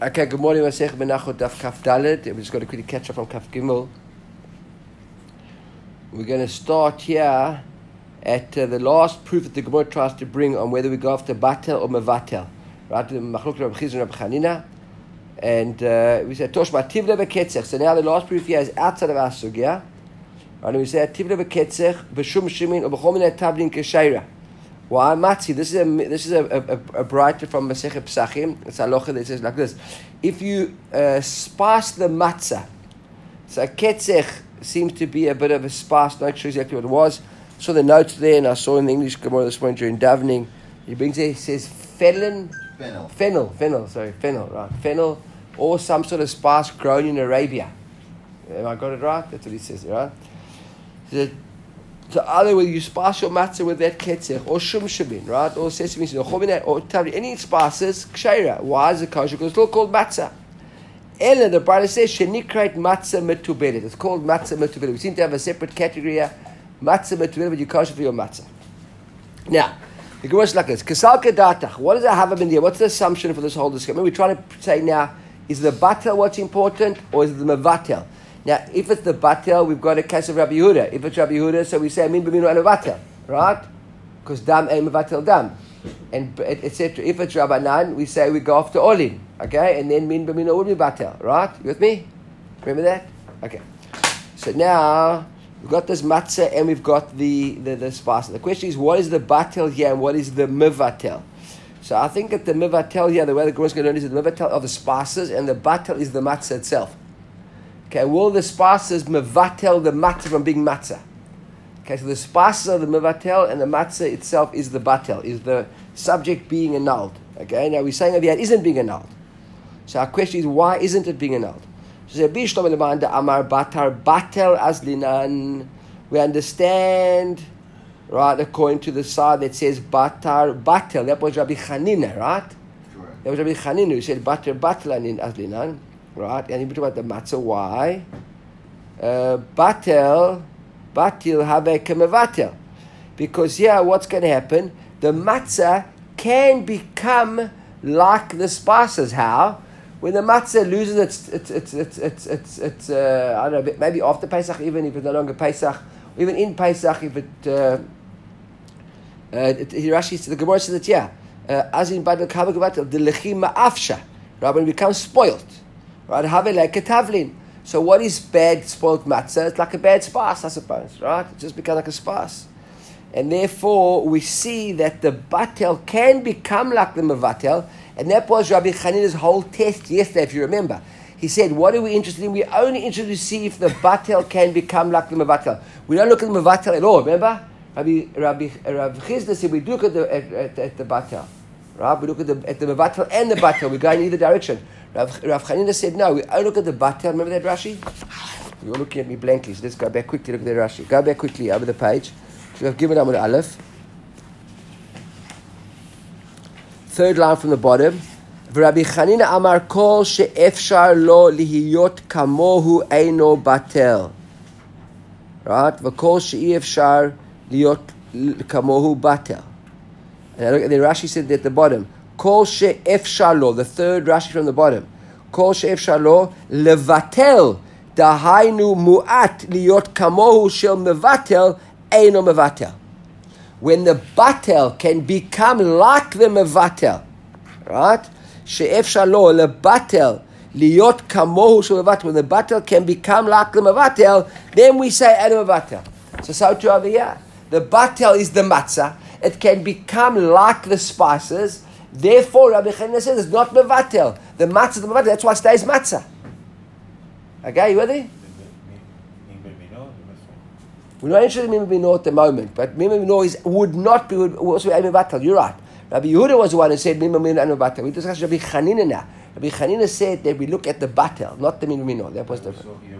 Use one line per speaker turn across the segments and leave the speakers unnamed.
Okay, good morning, Masech Menachot Daf Kaf Dalet. We're just going to quickly catch up on Kaf Gimel. We're going to start here at the last proof that the Gemara tries to bring on whether we go after Batel or Mevatel. Right? The Machlok Rabbi Chizr and Rabbi Chanina. And we said Toshma Tivle Beketzech. So now the last proof here is outside of our sugya. Right? And we said Tivle Beketzech B'shum Shimin or B'chol Minei Tablin Kesheira. Why matzi? This is a brighter from Masechet Pesachim. It's halacha that says like this: if you spice the matzah, so ketzech seems to be a bit of a spice. Not sure exactly what it was. I saw the notes there, and I saw in the English Gemara this morning during davening. He brings it. He says fennel, right? Fennel, or some sort of spice grown in Arabia. Have I got it right? That's what he says, right? So either way, you spice your matzah with that ketzech, or shum shabin, right? Or sesame seed, or chominat, or tabri, any spices, ksheira. Why is it kosher? Because it's still called matzah. Ella, the Bible says, shenikrait matzah metubelet. It's called matzah metubelet. We seem to have a separate category here, matzah metubelet, but you kosher for your matzah. Now, the Gemara is like this: Kasal kedatach. What does that have in there? What's the assumption for this whole discussion? We're trying to say now: is the batel what's important, or is it the mevatel? Now, if it's the batel, we've got a case of Rabbi Yehuda. If it's Rabbi Yehuda, so we say min b'mino and batel, right? Because dam and mevatel dam, and etc. If it's Rabbanan, we say we go after olin, okay, and then min b'mino would be batel, right? You with me? Remember that? Okay. So now we've got this matzah and we've got the spice. The question is, what is the batel here and what is the mevatel? So I think that the mevatel here, the way the Gemara is going to learn is the mevatel of the spices, and the batel is the matzah itself. Okay, will the spices mevatel the matzah from being matzah? Okay, so the spices are the mevatel and the matzah itself is the batel, is the subject being annulled. Okay, now we're saying over here it isn't being annulled. So our question is, why isn't it being annulled? So Amar Batar Batel Aslinan. We understand, right, according to the side that says Batar Batel. That was Rabbi Chanina, right? Sure. That was Rabbi Chanina who said Batar Batel Aslinan. Right, and you talk about the matzah. Why? Batel have a kemevatel. Because here, what's going to happen? The matzah can become like the spices. How? When the matzah loses its I don't know, maybe after Pesach, even if it's no longer Pesach, even in Pesach, if Rashi, the Gemara says that as in Badal Kavav the lechim ma'afsha, right, when it becomes spoiled. Right, have it like a tavlin. So what is bad spoiled matzah? It's like a bad spice, I suppose. Right, it just becomes like a spice, and therefore we see that the batel can become like the mevatel, and that was Rabbi Chanina's whole test yesterday. If you remember, he said, "What are we interested in? We're only interested to see if the batel can become like the mevatel. We don't look at the mevatel at all. Remember, Rabbi Chizda said we look at the batel. Right, we look at the mevatel and the batel. We go in either direction." Rav Chanina said, no, we only look at the batel. Remember that Rashi? You're looking at me blankly, so let's go back quickly, look at that Rashi. Go back quickly over the page. So we've given Amud Aleph. Third line from the bottom. Rabbi Chanina Amar Kol she'efshar lo lihiyot kamohu eino batel. Right? V'kol she'efshar lihiyot kamohu batel. And the Rashi said at the bottom, Kol she'efshar lo, the third Rashi from the bottom. Kol she'efshar lo levatel dahainu mu'at liot kamohu shel mevatel eino mevatel. When the batel can become like the mevatel, right? She'efshar lo levatel liot kamohu shel mevatel. When the batel can become like the mevatel, then we say eino mevatel. So too over here, the batel is the matzah. It can become like the spices. Therefore, Rabbi Chanina says it's not mevatel. The matzah is the mevatel. That's why it stays matzah. Okay, you ready? We're not interested in mimimino at the moment, but mimimino would also be a mevatel. You're right. Rabbi Yehuda was the one who said mimimino and mevatel. We discussed Rabbi Chanina now. Rabbi Chanina said that we look at the batel, not the mimimino. That was the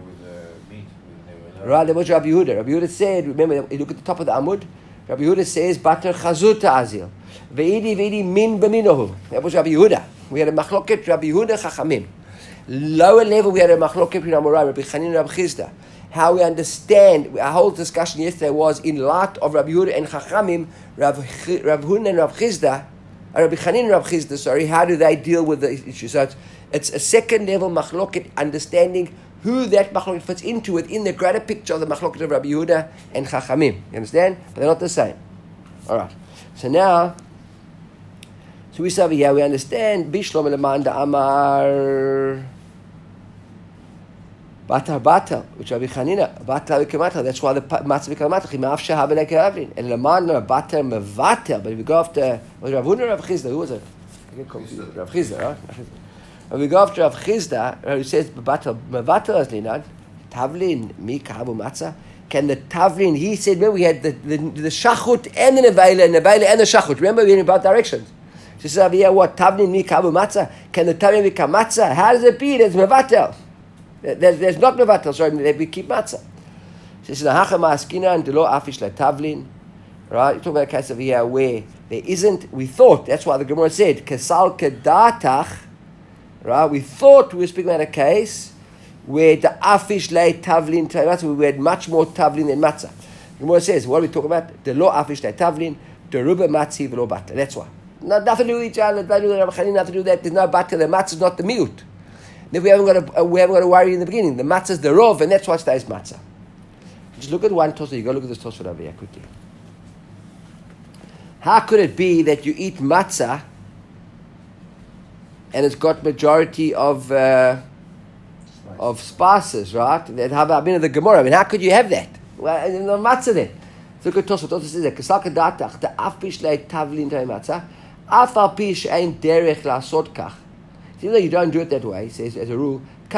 right. That was Rabbi Yehuda. Rabbi Yehuda said, remember, you look at the top of the Amud. Rabbi Yehuda says batel chazuta azil. Ve'idi min b'minohu. That was Rabbi Yehuda. We had a machloket Rabbi Yehuda Chachamim. Lower level we had a machloket between Amorai, Rabbi Chanina and Rabbi Chizda. How we understand, our whole discussion yesterday was in light of Rabbi Yehuda and Chachamim, Rabbi Yehuda and Rabbi Chizda, Rabbi Chanina and Rabbi Chizda, sorry, how do they deal with the issue? So it's a second level machloket, understanding who that machloket fits into within the greater picture of the machloket of Rabbi Yehuda and Chachamim. You understand? But they're not the same. All right. So now, so we say over here, we understand Bishlom Lemanda Amar Batar, which Rabbi Chanina, Batar V'Kematar. That's why the matzah V'Kematar, Chimav Shehab V'Kevavrin. And Lemanda Batar Mevater. But if we go after, was Rav Huna or Rav Chizda? Who was it? I get confused. Rav Chizda, right? When we go after Rav Chizda, who says Batar Mevater as Linan, Tavlin, Mi Kahabu Matzah. Can the Tavlin, he said, remember we had the Shachut and the Nevaila and the Shachut. Remember we were in both directions. She says over here, what? Tavlin Mi Kahabu Matzah. Can the Tavlin become Matzah? How does it be? There's Mevater. There's not Mevatel, sorry, we keep matzah. She says, Hachama Askina and Delo Afish La Tavlin. Right? You're talking about a case over here where there isn't, we thought, that's why the Gemara said, Kesal Kedatach. Right? We thought we were speaking about a case where the Afish La Tavlin, we had much more Tavlin than matzah. The Gemara says, what are we talking about? Delo Afish La Tavlin, Deruba Matzi Velo Batel. That's why. Nothing to do with each other, nothing to do with Rabbi Chanina, nothing to do with that. There's no Batel, the matzah is not the miut. Then we haven't got to worry in the beginning. The matzah is the rov, and that's why stays matzah. Just look at one tosfot. You go look at this tosfot over here quickly. How could it be that you eat matzah and it's got majority of spices, right? That have been in the Gemara. I mean, how could you have that? Well, no matzah then. So look at tosfot. Tosfot says that Kesal Kedatach the afish le tavlin tay matzah afal pish ein derech la'asot kach. Even though you don't do it that way, he says as a rule,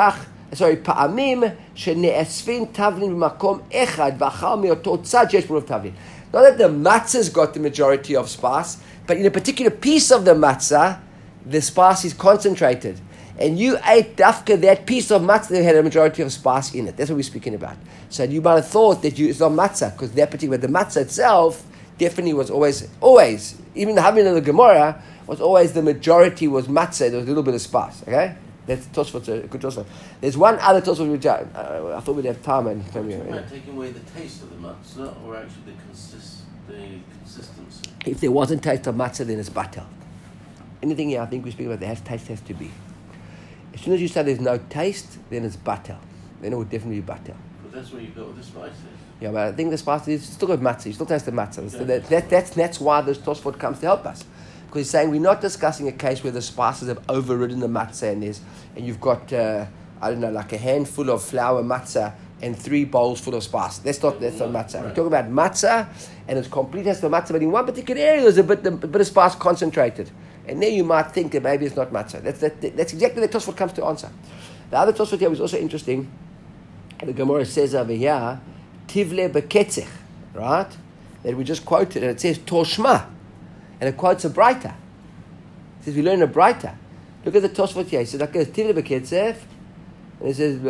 pa'amim shene'esfin tavlin b'makom echad v'achal me'oto tzad yesh b'rov tavlin. Not that the matzah's got the majority of spice, but in a particular piece of the matzah, the spice is concentrated. And you ate dafka that piece of matzah that had a majority of spice in it. That's what we're speaking about. So you might have thought that it's not matzah, because that particular, the matzah itself definitely was always, even the Havin of the Gemara, was always the majority was matzah. There was a little bit of spice. Okay, that's Tosfot, a good Tosfot. There's one other Tosfot which I thought we'd have time and come here.
Taking away the taste of the matzah, or actually the consistency.
If there wasn't taste of matzah, then it's batel. Anything here, I think we speak about the taste has to be. As soon as you say there's no taste, then it's batel. Then it would definitely be batel.
But that's where you've got with the spices.
Yeah, but I think the spice is still got matzah. You still taste the matzah. So that's why this Tosfot comes to help us. Because he's saying we're not discussing a case where the spices have overridden the matzah and you've got, like a handful of flour matzah and 3 bowls full of spice. That's not matzah. Right. We're talking about matzah and it's complete as the matzah, but in one particular area there's a bit of spice concentrated. And there you might think that maybe it's not matzah. That's exactly the Tosfot comes to answer. The other Tosfot here was also interesting. The Gemara says over here, Tivle beketzech, right? That we just quoted, and it says Toshma. And it quotes a Braita. It says we learn a Braita. Look at the Tosfot here. It says like Tivle beketzef, and it says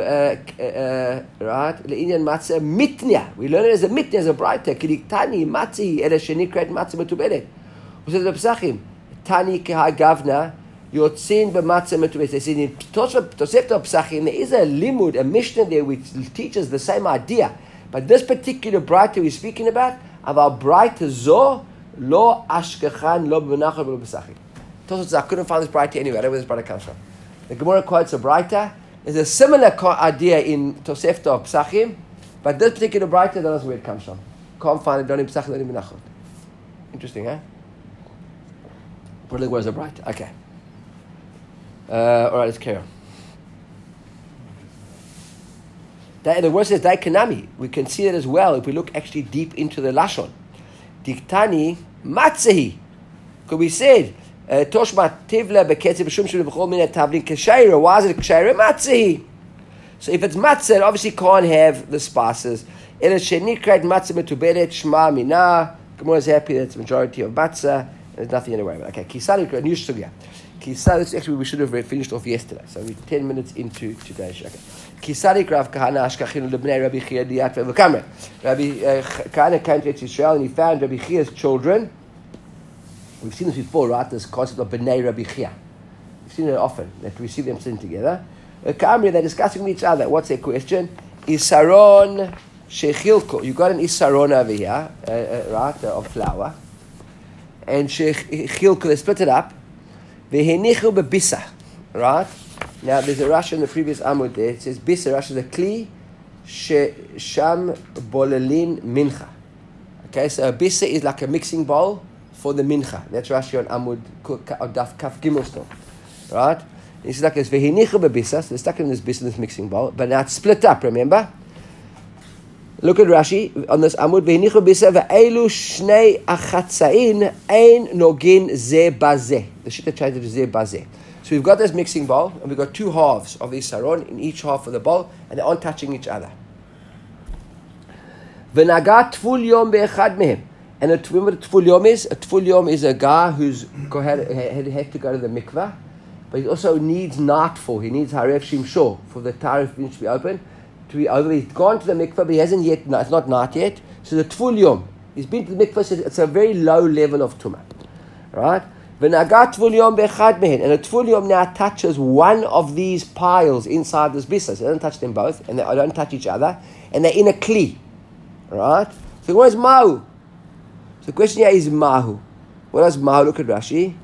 right le'inyan matzah mitnya. We learn it as a mitnya, as a Braita. Kediktani matzi ela shenikrat matzah metubelet. Who says the Pesachim? Tani kehagavna yotzin b'matzah metubelet. They say in Tosefta Pesachim there is a limud, a mishnah there which teaches the same idea. But this particular Braita we're speaking about our Braita zo. Lo ashkechan lo b'menachal lo b'sachim. Tosfot, I couldn't find this Braita anywhere. I don't know where this Braita comes from. The Gemara quotes a Braita. There's a similar idea in Tosefta of Pesachim, but this particular Braita, I don't know where it comes from. Can't find it. Don't in Pesachim, don't in Menachot. Interesting, huh? But look, where's the Braita? Okay. All right, let's carry on. The word says Daikanami. We can see it as well if we look actually deep into the Lashon. Diktani matzahi. Because we said toshma tivla beketzi b'shum shul b'chol min tavlin k'shaira. Why is it k'shaira? Matzahi. So if it's matzah, it obviously can't have the spices. Ela shenikrat matzah metuberet shma mina. Gemara is happy that it's majority of matzah. There's nothing in the way. Okay, kisari new sugya. Kisari. Actually, we should have finished off yesterday. So we're 10 minutes into today's shaka. Kisadik Rav Kahana Ashkachinu Lebnei Rabbi Chia Diat Ve'Kamre. Rabbi Kahana came to Israel and he found Rabbi Chia's children. We've seen this before, right? This concept of Bnei Rabbi Chia. We've seen it often that we see them sitting together. Kamre, they're discussing with each other. What's their question? Isaron Shechilko. You got an isaron over here, right, of flour. and shechilku, they split it up. Vehenichu bebisa, right? Now there's a Rashi in the previous Amud there. It says bisa. Rashi is a kli sham bolelin mincha. Okay, so a bisa is like a mixing bowl for the mincha. That's Rashi on Amud Daf Kaf Gimel store, right? It's like this vehenichu bebisa. So they stuck in this bisa, this mixing bowl, but now it's split up. Remember? Look at Rashi on this Amud. V'hinichu b'isa v'eilu shnei achatzain ein nogin ze bazeh. The Shita changed it to ze bazeh. So we've got this mixing bowl, and we've got two halves of the saron in each half of the bowl, and they aren't touching each other. V'naga tful yom be'echad mehem. And remember what a tful yom is? A tful yom is a guy who's had to go to the mikveh, but he also needs nightfall. He needs haref shimshor for the tarif to be open. He's gone to the mikveh, but he hasn't yet. It's not night yet. So the tful yom, he's been to the mikveh. So it's a very low level of tumah, right? V'nagat tful yom be'echad mehen, and the tful yom now touches one of these piles inside this bisa. So they don't touch them both, and they don't touch each other, and they're in a kli, right? So what is mahu? So the question here is mahu. What is mahu? Look at Rashi.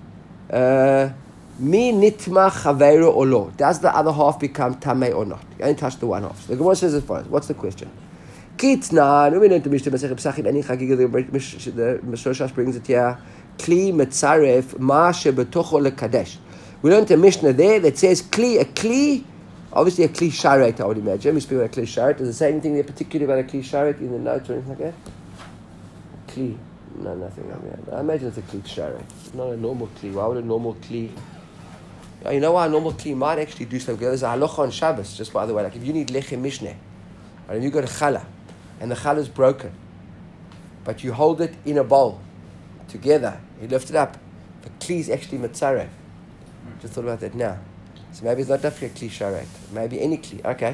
Mi nitma chaveru or lo? Does the other half become tamei or not? You only touch the one half. So the Gemara says as follows. What's the question? Kitnan. We learned the Mishnah Masechet Pesachim. Any chagiga the Meshoshash brings it here. Kli metzaref ma shebetocho lekadesh. We learned the Mishnah there that says kli, a kli. Obviously a kli sharet, I would imagine. We speak about a kli sharet. Does it say anything there particularly about a kli sharet in the notes or anything like that? Kli. No, nothing. I imagine it's a kli sharet. It's not a normal kli. Why would a normal kli? You know why a normal kli might actually do something? There's a halacha on Shabbos, just by the way. Like if you need lechem mishneh, and if you got a challah, and the challah is broken, but you hold it in a bowl together, you lift it up, the kli is actually mitzarev. Just thought about that now. So maybe it's not definitely a kli sharet. Maybe any kli. Okay.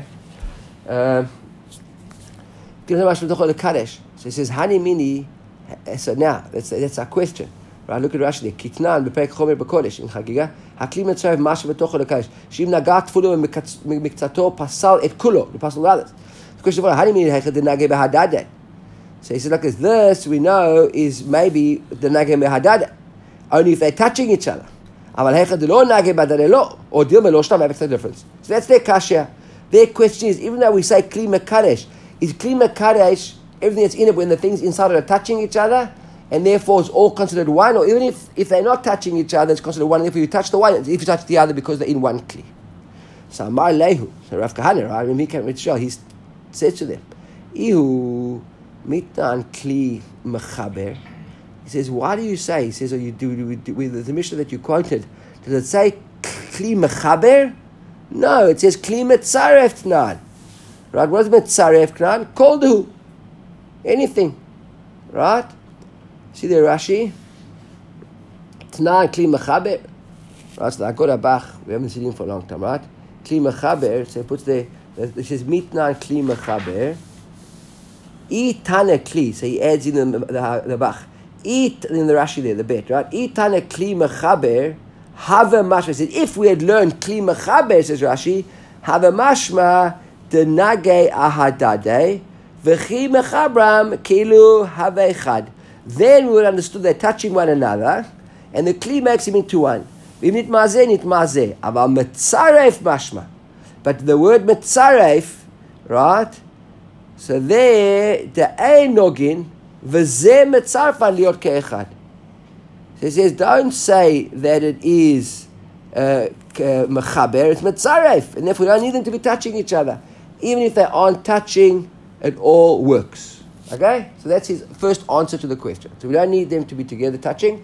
So it says hani mini. So now that's our question. Right, look at Rashi there. Kitnan b'perek chomer b'kodesh in chagiga. Hakli metzarev masha b'tocho lekadesh. Shim nagat tfulo mikzato pasal et kulo. The pasal others. The question is, how do you mean hechad the nage behadadet? So he said, like this we know is maybe the nage behadadet. Only if they're touching each other. Aval hechad the lo nage behadadet lo or dil melo shtam makes no difference. So that's their kasha. Their question is, even though we say kli mekadesh, is kli mekadesh everything that's in it when the things inside it are touching each other? And therefore it's all considered one, or even if they're not touching each other, it's considered one. And if you touch the one, if you touch the other, because they're in one kli. So Amar Lehu, so Rav Kahana, right? When he came with Shah, he says to them, Ihu mitnan kli mechaber. He says, why do you say? He says, oh, you do with the Mishnah that you quoted. Does it say kli mechaber? No, it says kli metzaref tnan. Right? What is metzaref tnan? Koldu. Anything. Right? See there, Rashi. Tnan kli mechaber. Right, so I got a bach. We haven't seen him for a long time, right? Kli mechaber. So he puts it says mitnan kli mechaber. Tana kli. So he adds in the bach. Eat in the Rashi there, the bet, right? Tana kli mechaber. Have a mashma. Says if we had learned kli mechaber, says Rashi, have a mashma the nage ahadade v'chi mechabram kilu have echad. Then we would understand they're touching one another, and the kli makes him into one. Nit mazeh, nit mazeh. Aval metzaref mashma. But the word metzaref, right? So there, the ein nogin, v'zeh metzarfan liot ke'echad. So he says, don't say that it is mechaber, it's metzaref, and therefore we don't need them to be touching each other. Even if they aren't touching, it all works. Okay? So that's his first answer to the question. So we don't need them to be together touching,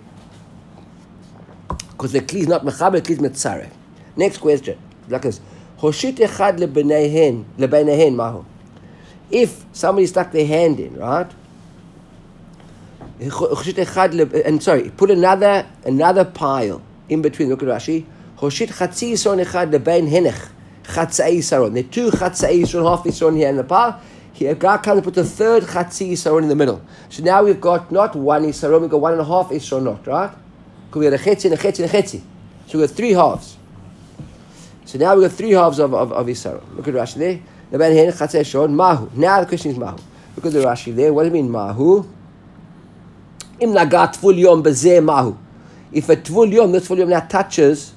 because the kli is not mechaber, the kli is metzaref. Next question. Like this. Hoshit echad lebeinehen mahu. If somebody stuck their hand in, right? Put another pile in between. Look at Rashi. Hoshit chatzi yisron echad lebein henech chatzai yisron. There are two chatzai yisron, half yisron here in the pile. Here, a guy comes and puts a third chatzi yisron in the middle. So now we've got not one yisron, we've got 1.5 yisronot, right? Because we had a chetzi and a chetzi and a chetzi. So we've got 3 halves. So now we've got 3 halves of yisron. Look at Rashi there. Lebein henech chatzai yisron mahu. Now the question is mahu. Look at the Rashi there. What do you mean mahu? Im nagat tvul yom bezeh mahu. If a tvul yom, this tvul yom now touches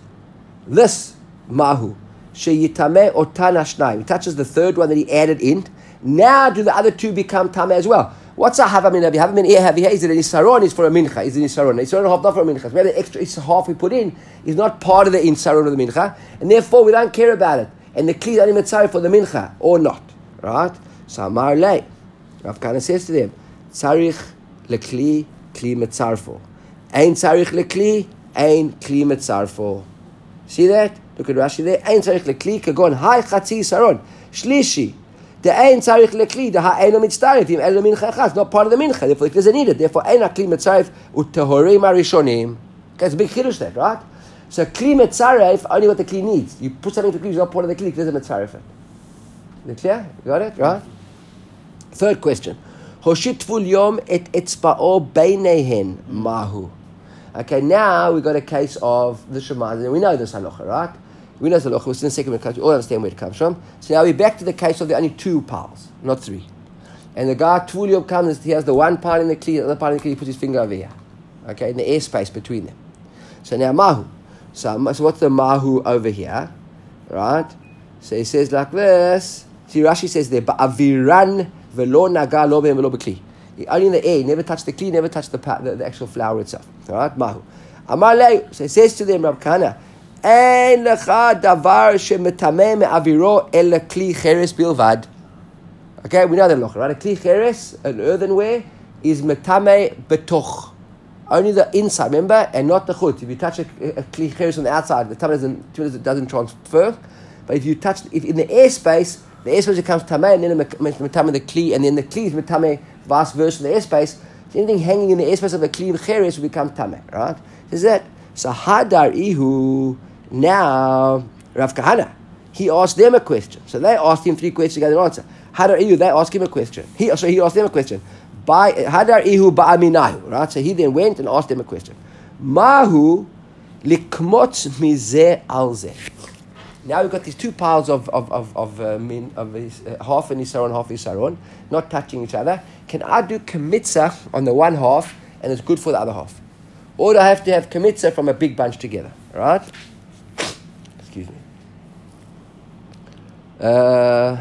this mahu, sheyitame otan hashnaim, it touches the third one that he added in. Now do the other two become tameh as well? What's a hava min avi? Hava min here? Is it an isaron? Is for a mincha? Is it an isaron? Isaron half not for a mincha. Where the extra half we put in is not part of the isaron of the mincha, and therefore we don't care about it. And the kli is only mitzaref for the mincha or not, right? So Amar lei, Rav Kahana says to them, tzarich lekli kli mitzarfo, ein tzarich lekli ein kli mitzarfo. See that? Look at Rashi there. Ein tzarich lekli kagon hai chatzi isaron shlishi. The ein tzarich lekli, the ha'eino mitzaref, im elo mincha echad, not part of the mincha, therefore it doesn't need it. Therefore, ein ha'kli mitzaref u'tehorim ha'rishonim. Okay, it's a big chiddush there, right? So kli mitzaref, only what the kli needs. You put something to the kli, it's not part of the kli, it doesn't mitzaref it. Is it clear? You got it? Right? Third question. Hoshit tvul yom et etzba'o beinehen mahu. Okay, now we got a case of the Shema. We know this halacha, right? We know the halacha. We're still in the second one. We all understand where it comes from. So now we're back to the case of the only two piles, not three. And the guy tvul yom comes. He has the one pile in the kli, the other pile in the kli. He puts his finger over here, okay, in the airspace between them. So now mahu. So what's the mahu over here, right? So he says like this. See, Rashi says there, ba'aviran velo naga lo behem velo b'kli. Only in the air, never touch the kli, never touch the actual flower itself. All right, mahu. Amar lei. So he says to them, Rav Kahana, ein lecha davar shemetameh me'aviro el kli cheres bilvad. Okay, we know that loch, right? A kli cheres, an earthenware, is metameh betoch. Only the inside, remember, and not the chut. If you touch a kli cheres on the outside, the tameh doesn't transfer. But if you touch, if in the airspace becomes tameh, and then metameh the kli, and then the kli is metameh vice versa the airspace. So anything hanging in the airspace of the kli cheres will become tameh, right? Is that so? Hadar ihu. Now Rav Kahana, he asked them a question. So they asked him three questions. He got an answer. Hadar ihu. They asked him a question. He asked them a question. By Hadar ihu ba'aminahu. Right. So he then went and asked them a question. Mahu likmot mizeh al zeh. Now we've got these two piles of half an isaron, half isaron, not touching each other. Can I do kmitza on the one half and it's good for the other half? Or do I have to have kmitza from a big bunch together? Right? Excuse me. I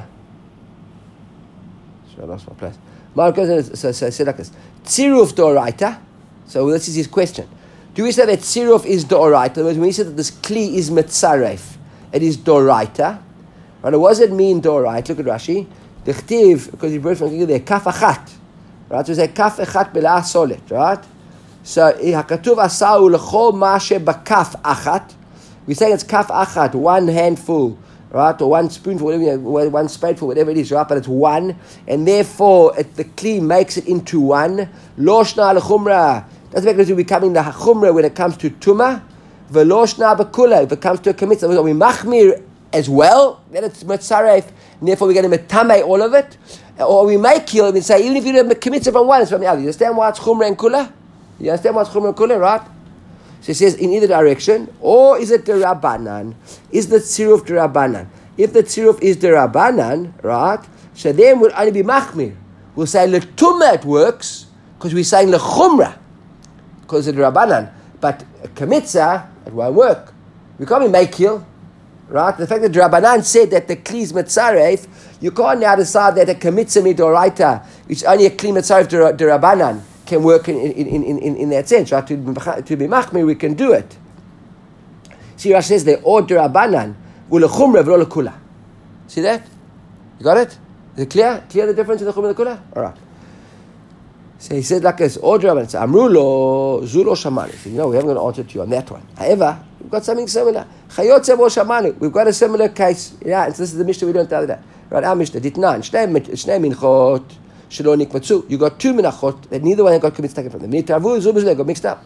lost my place. Mark goes so say like this. Tziruf doraita. So this is his question. Do we say that tziruf is doraita? When we say that this kli is metzaref, it is doraita. Right? What does it mean doraita? Look at Rashi. The chtiv, because he brought from there, kaf achat. Right? So we say kaf achat bela solet. Right? So hakatuv asau lechol mashe bakaf achat. We say it's kaf achat, one handful, right, or one spoonful, whatever, one spadeful, whatever it is, right? But it's one, and therefore the kli makes it into one. Loshna lechumra. Doesn't make it to becoming the chumra when it comes to tuma. Veloshna bekula. If it comes to a kmitza, we machmir as well. Then it's metzaref, and therefore we're going to metame all of it. Or we may kill him and say even if you don't have kmitza from one, it's from the other. You understand why it's chumra and kula? You understand what's chumra and kula, right? So he says in either direction, or is it the Rabbanan? Is the tziruf the Rabbanan? If the tziruf is the Rabbanan, right, so then we'll only be machmir. We'll say letumah it works, because we're saying lechumra, because it's the Rabbanan. But a kmitza, it won't work. We can't be mekil, right? The fact that the Rabbanan said that the kli is metzaref, you can't now decide that a kmitza midoraita, which only a kli metzaref the Rabbanan, can work in that sense, right? To be machmir, we can do it. See, Rashi says there, or derabanan, ulechumra v'lo lekula. See that? You got it? Is it clear? Clear the difference in the chumra and the kula? All right. So he said like this, or derabanan. So amru lo zulo shamani. So, we haven't got an answer to you on that one. However, we've got something similar. Chayotze vo shamani. We've got a similar case. Yeah, and so this is the Mishnah we learned the other day. Right, our Mishnah, ditnan, shnei minchot. You got two menachot that neither one got committed taken from them. They got mixed up.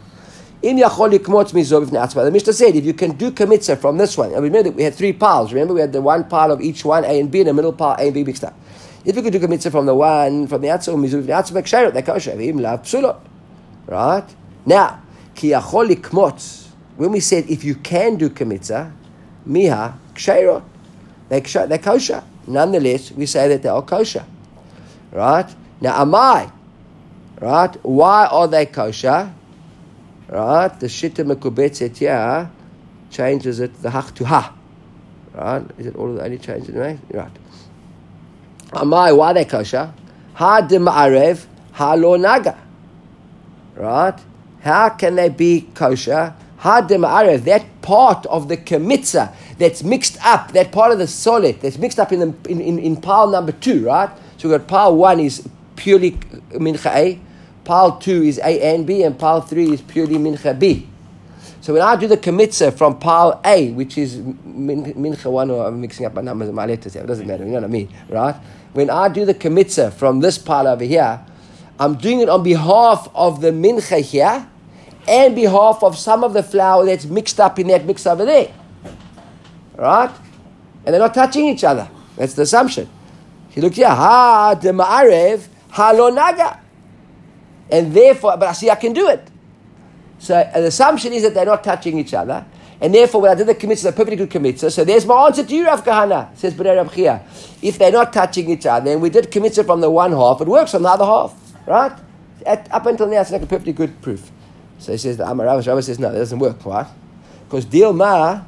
The Mishnah said if you can do kmitza from this one, and remember we had three piles. Remember we had the one pile of each one, A and B, and the middle pile A and B mixed up. If you could do kmitza from the one from the outside, they kosher. Right now, when we said if you can do kmitza, miha ksherot, they kosher. Nonetheless, we say that they are kosher. Right? Now, amai. Right? Why are they kosher? Right? The Shitta Mekubetzet here changes it, the hach to ha. Right? Is it all the only change in the way? Right. Amai, why are they kosher? Ha de ma'arev, ha lo naga. Right? How can they be kosher? Ha de ma'arev, that part of the kemitza that's mixed up, that part of the solet that's mixed up in pile number 2, right? So we've got pile 1 is purely mincha A, pile 2 is A and B, and pile 3 is purely mincha B. So when I do the kemitza from pile A, which is mincha 1, or I'm mixing up my numbers and my letters here, it doesn't matter, you know what I mean, right? When I do the kemitza from this pile over here, I'm doing it on behalf of the mincha here, and behalf of some of the flour that's mixed up in that mix over there. Right? And they're not touching each other. That's the assumption. You look here, ha de ma'arev, ha lo naga. And therefore, but I see I can do it. So the assumption is that they're not touching each other. And therefore, when I did the kemitzah, a perfectly good kemitzah. So there's my answer to you, Rav Kahana, says Bnei Rav Chia. If they're not touching each other, and we did kemitzah from the one half, it works on the other half. Right? Up until now, it's like a perfectly good proof. So he says, the Amar Rav says, no, that doesn't work, right? Because Dilma,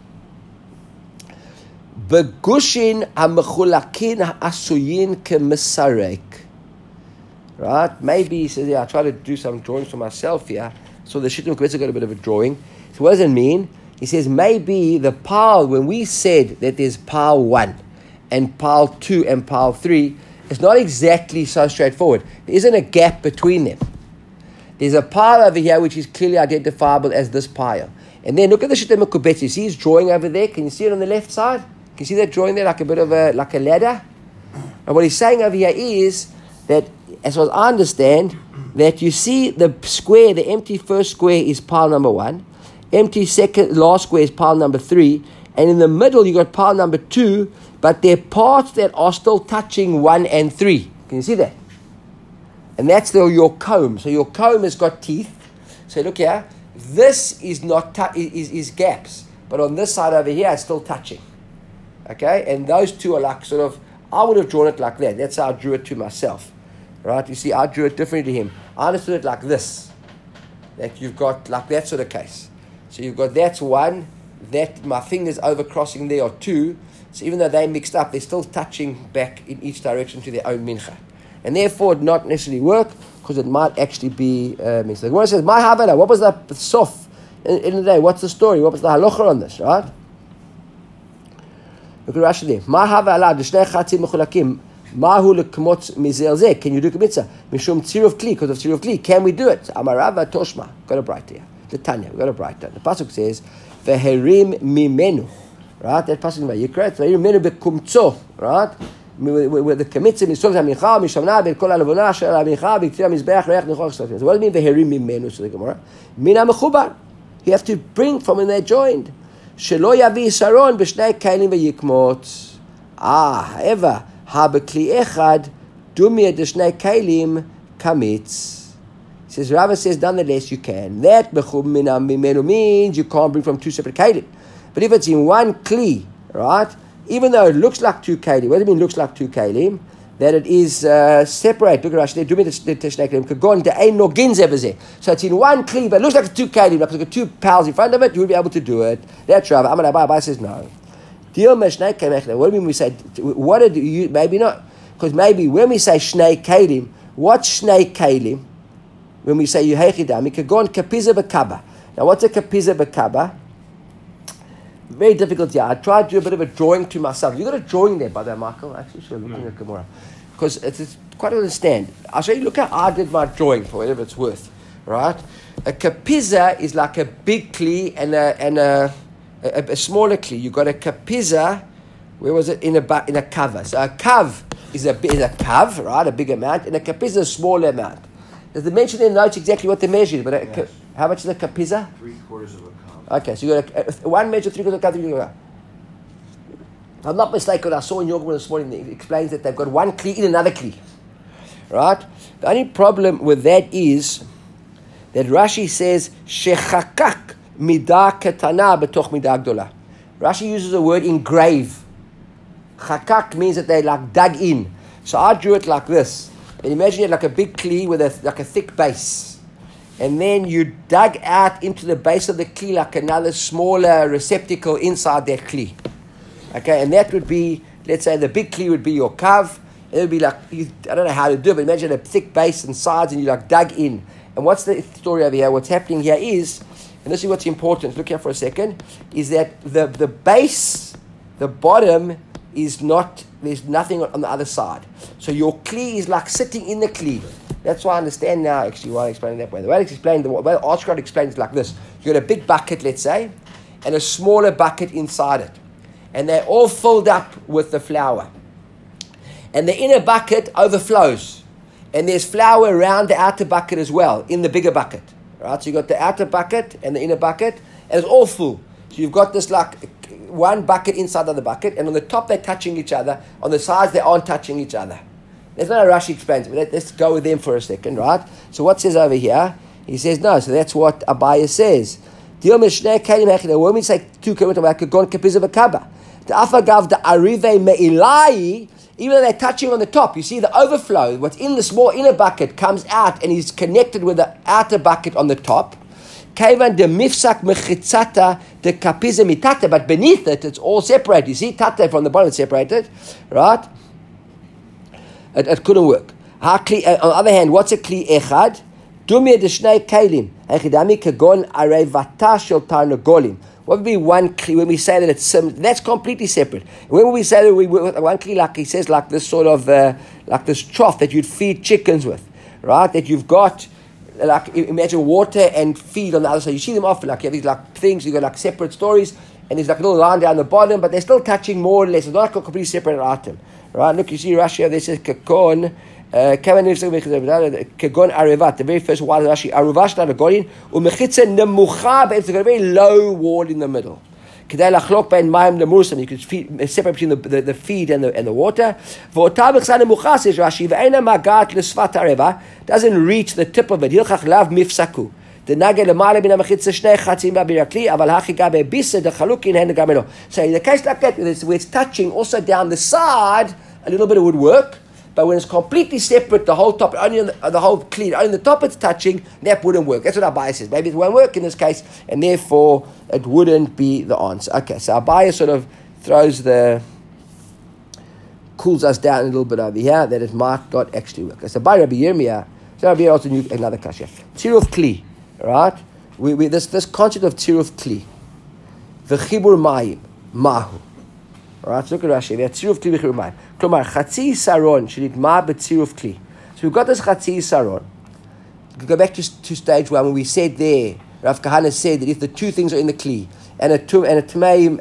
begushin ha-mechulakin ha-asuyin ke-mesarek. Right? Maybe he says, yeah, I try to do some drawings for myself here. So the Shittim Kvetzer got a bit of a drawing. So what does it mean? He says, maybe the pile, when we said that there's pile 1 and pile 2 and pile 3, it's not exactly so straightforward. There isn't a gap between them. There's a pile over here which is clearly identifiable as this pile. And then look at the Shittim Kvetzer. You see his drawing over there? Can you see it on the left side? Can you see that drawing there like a bit of like a ladder? And what he's saying over here is that, as far as I understand, that you see the square, the empty first square is pile number 1, empty second last square is pile number 3, and in the middle you got pile number 2, but they're parts that are still touching 1 and 3. Can you see that? And that's your comb. So your comb has got teeth. So look here, this is not is gaps, but on this side over here it's still touching. Okay, and those two are like sort of, I would have drawn it like that. That's how I drew it to myself. Right? You see, I drew it differently to him. I understood it like this. That you've got like that sort of case. So you've got that's 1, that my fingers over crossing there are 2. So even though they're mixed up, they're still touching back in each direction to their own mincha. And therefore it not necessarily work, because it might actually be mixed. The Gemara says, my havana, what was the sof in the day? What's the story? What was the halacha on this, right? Look at Rashi there. Ma havana, d'shnei chatzim mechulakim. Mahu lekmotz mizel zeh. Can you do kmitza? Mishum tziruf kli, because of tziruf kli. Can we do it? Amarava toshma. Got a bright here. The Tanya, we got a bright there. The pasuk says, "Veherim mimenu." Right? That pasuk in Vayikra. Veherim mimenu bekumtzo. Right? With the kmitza misov hamicha mishamna ben kol alavona shel hamicha b'ktir mizbeach reach nechor shlotim. So what does it mean veherim mimenu? So the Gemara, mina mechubar. You have to bring from when they're joined. Shelo yavi saron b'shnei kailim v'yikmot. However. Habekli echad dumia deshnei kailim kamitz. He says, Rava says, nonetheless you can. That bechum minam mimenu means you can't bring from 2 separate kailim. But if it's in one kli, right? Even though it looks like 2 kailim, what do you mean looks like 2 kailim? That it is separate. Look at Rashi. Dumia deshnei kailim kagon de'ein nogin zeh b'zeh. So it's in one kli, but it looks like 2 kailim. Like it's got 2 piles in front of it. You would be able to do it. That's Rava. Amar Abai says no. What do we mean we say, what did you, maybe not, because maybe when we say shnei kalim, what's shnei kalim? When we say yuhechidam, it could go on kapiza b'kaba. Now what's a kapiza b'kaba? Very difficult here. I tried to do a bit of a drawing to myself. You got a drawing there, by the way, Michael? Actually, sure, looking at Gemara. Because it's quite understand. I'll show you, look how I did my drawing, for whatever it's worth. Right? A kapiza is like a big kli and a smaller kli. You got a kapiza. Where was it? In a cover. So a kav is a kav, right? A big amount, and a kapiza is a smaller amount. Does it mention in the notes exactly what the measure is? But yes. How much is a kapiza?
3/4 of a kav.
Okay, so you got one measure, 3/4 of a kav. If I'm not mistaken, I saw in Yogam this morning. It explains that they've got one kli in another kli, right? The only problem with that is that Rashi says shechakak. Midah ketana betoch midah gdola. Rashi uses the word engrave. Chakak means that they like dug in. So I drew it like this. And imagine it like a big kli with like a thick base. And then you dug out into the base of the kli like another smaller receptacle inside that kli. Okay, and that would be, let's say the big kli would be your kav. It would be like, I don't know how to do it, but imagine a thick base and sides and you like dug in. And what's the story over here? What's happening here is, and this is what's important, look here for a second, is that the base, the bottom is not, there's nothing on the other side. So your kli is like sitting in the kli. That's why I understand now actually why I explain it that way. The way I explain, the way Archcroft explains it like this. You got a big bucket, let's say, and a smaller bucket inside it. And they're all filled up with the flour. And the inner bucket overflows. And there's flour around the outer bucket as well, in the bigger bucket. Right? So you've got the outer bucket and the inner bucket, and it's all full. So you've got this like one bucket inside of the bucket, and on the top they're touching each other. On the sides they aren't touching each other. That's not how Rashi explains it, but let's go with them for a second, right? So what says over here? He says no, so that's what Abaya says. When we say two even though they're touching on the top, you see the overflow, what's in the small inner bucket comes out and is connected with the outer bucket on the top. But beneath it, it's all separated. You see, tate from the bottom, it's separated, right? It couldn't work. On the other hand, what's a kli echad? What would be one kli when we say that it's that's completely separate? When we say that we one kli, like he says, like this sort of like this trough that you'd feed chickens with, right? That you've got, like imagine water and feed on the other side. You see them often, like you have these like things. You got like separate stories, and there's like a little line down the bottom, but they're still touching more or less. It's not like a completely separate item, right? Look, you see Rashi there says kakon. Kagon arevat, the very first one, Rashi aruvash la gorin umechitza nemucha. It's got a very low wall in the middle. Kedai lachlok bein mayim lemursam. You could separate between the feed and the water. V'otav b'chsa nemucha, says Rashi, ve'ena magat l'sfat areva, doesn't reach the tip of it. Hilchach lav mifsaku. The nagel lemala bin hamechitza shnei chatzim b'birakli, aval hachi gabe bise the chalukin hen gamelo. So in the case like that, where it's touching also down the side, a little bit it would work. But when it's completely separate, the whole top, only the whole clean, only the top it's touching, that wouldn't work. That's what our bias says. Maybe it won't work in this case, and therefore it wouldn't be the answer. Okay, so our bias sort of cools us down a little bit over here, that it might not actually work. So by Rabbi Yirmiyah, so Rabbi Yirmiyah also knew another kasha. Tiruf kli, right? This concept of tiruf kli, v'chibur mayim, mahu. Alright, so look at Rashi. Tziruf kli v'chibur mayim. Klomar, chatzi saron shenitma b'tziruf kli. So we've got this chatzi saron. Go back to stage one when we said there, Rav Kahana said that if the two things are in the kli and a tmei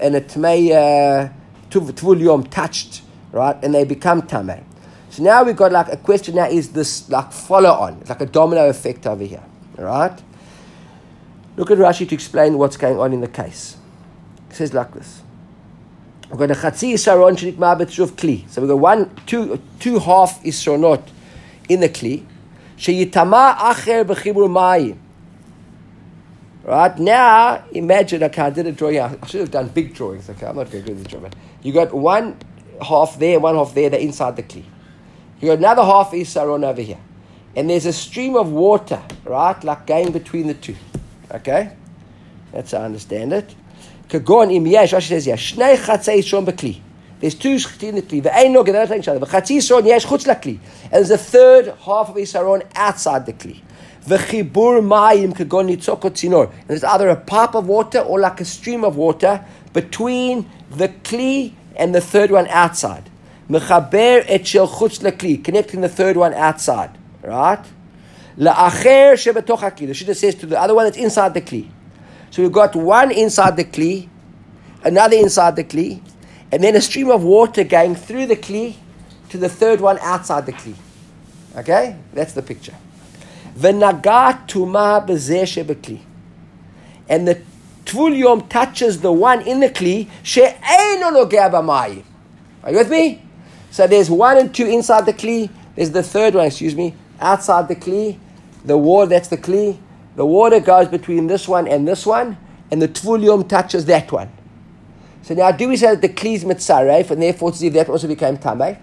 tvul yom touched, right, and they become tamei. So now we've got like a question. Now is this like follow on? It's like a domino effect over here. Alright. Look at Rashi to explain what's going on in the case. It says like this. We've got a chatzi isaron shenikma b'tziruf kli. So we've got two half isronot in the kli. Sheyitama acher b'chibur mayim. Right now, imagine. Okay, I did a drawing. I should have done big drawings. Okay, I'm not very good at this drawing. You got one half there, one half there. They're inside the kli. You got another half isaron over here, and there's a stream of water, right, like going between the two. Okay, that's how I understand it. Kagon im yesh, Rashi says, shnei chatzei shon bekli. There's two in the kli. Ve'ein no gedar each other. V'chatzi shon yesh chutz lakli. And there's a third half of isaron outside the kli. V'chibur mayim kagon nitzokot zinor. And there's either a pipe of water or like a stream of water between the kli and the third one outside. Mechaber et shel chutz lakli, connecting the third one outside. Right? La'acher shebetoch hakli. The Shita says to the other one that's inside the kli. So we've got one inside the kli, another inside the kli, and then a stream of water going through the kli to the third one outside the kli. Okay? That's the picture. V'nagat tuma b'zeh shebekli. And the tvul yom touches the one in the kli, she'eino nogea b'mayim. Are you with me? So there's one and two inside the kli, there's the third one, outside the kli, the water, that's the kli. The water goes between this one, and the tvul yom touches that one. So now, do we say that the kli is mitzaref, and therefore to see if that also became tamei?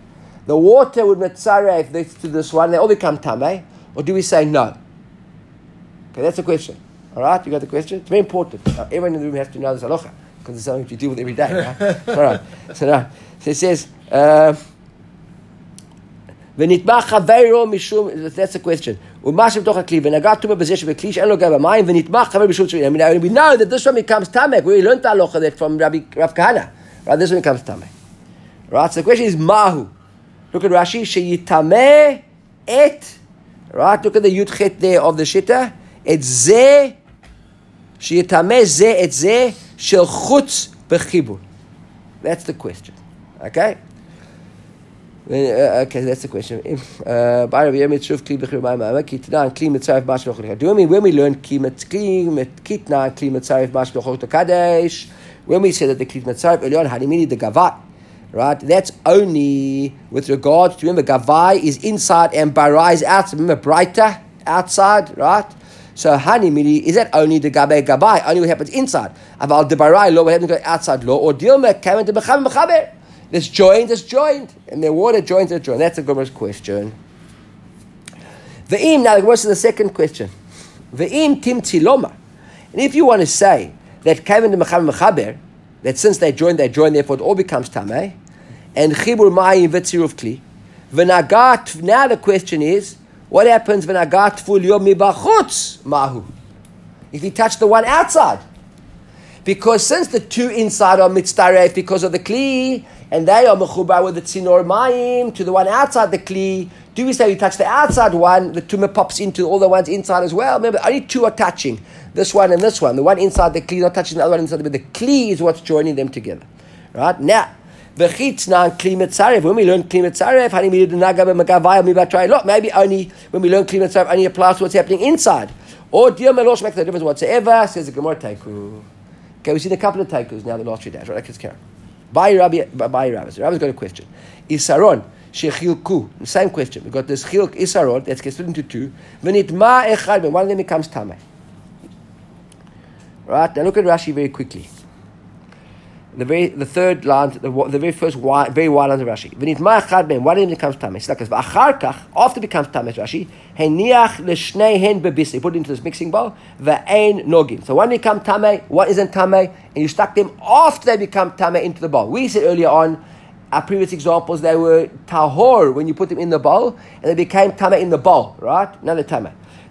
the water would mitzaref to this one, they all become tamei, or do we say no? Okay, that's the question. All right, you got the question? It's very important. Everyone in the room has to know this halacha, because it's something you deal with every day. Right? All right. So it says, that's the question. We know that this one becomes tamek. We learned the halacha that from Rav Kahana. Right, this one becomes tamek. Right, so the question is mahu. Look at Rashi. Sheyitameh et. Right, look at the yud chet there of the shitta. Et zeh. Sheyitameh zeh et zeh shel chutz bechibur. That's the question. Okay. Okay, that's the question. Do you mean when we learn kitna kli mitzaref mashlochot kadesh, when we say that the kli mitzaref elyon hanimini the gavai, right? That's only with regard to, remember, gavai is inside and barai is outside. Remember, brighter outside, right? So hanimini, is that only the gavai? Only what happens inside. Aval the barai law, what happens outside law, or dilma came into mechaber. It's joined, and the water joins. That's a Gemara's question. Ve'im, now what's the second question? Ve'im timtzi loma. And if you want to say that kaven de mechaber, that since they join, therefore it all becomes tamei, and chibur mayim v'tziruf kli, v'nagat, now the question is, what happens v'nagat ful yom mibachutz mahu? If you touch the one outside. Because since the two inside are mitztaref because of the kli, and they are mechubar with the tzinor mayim to the one outside the kli, do we say we touch the outside one, the tumah pops into all the ones inside as well? Remember, only two are touching, this one and this one. The one inside the kli is not touching the other one inside, but the kli is what's joining them together. Right? Now, v'chitznan kli mitzarev. When we learn kli mitzarev, maybe only when we learn kli mitzarev only applies to what's happening inside. Or dear melosh makes no difference whatsoever, says the Gemara Taiku. Okay, we've seen a couple of Taikus now the last 3 days. Right, let's carry on. By Rabbi. Rabbi's got a question. Isaron, shechilku. Same question. We've got this chilk isaron that gets split into two. V'nitma echad, when one of them becomes tamei. Right, now look at Rashi very quickly. The third line, the very first very wide line of Rashi. V'nitma echad ben, one of them becomes tamei. It's like this. V'achar kach, after it becomes tamei, Rashi, heniach l'shnei hen bebis. Put it into this mixing bowl. V'ein nogim. So one become tamei, one isn't tamei, and you stuck them after they become tamei into the bowl. We said earlier on, our previous examples, they were tahor when you put them in the bowl, and they became tamei in the bowl, right? Now they're tamei.